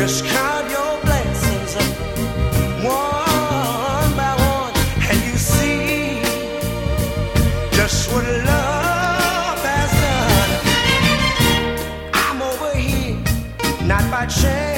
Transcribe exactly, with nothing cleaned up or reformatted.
Just count your blessings one by one, and you see just what love has done. I'm over here, not by chance.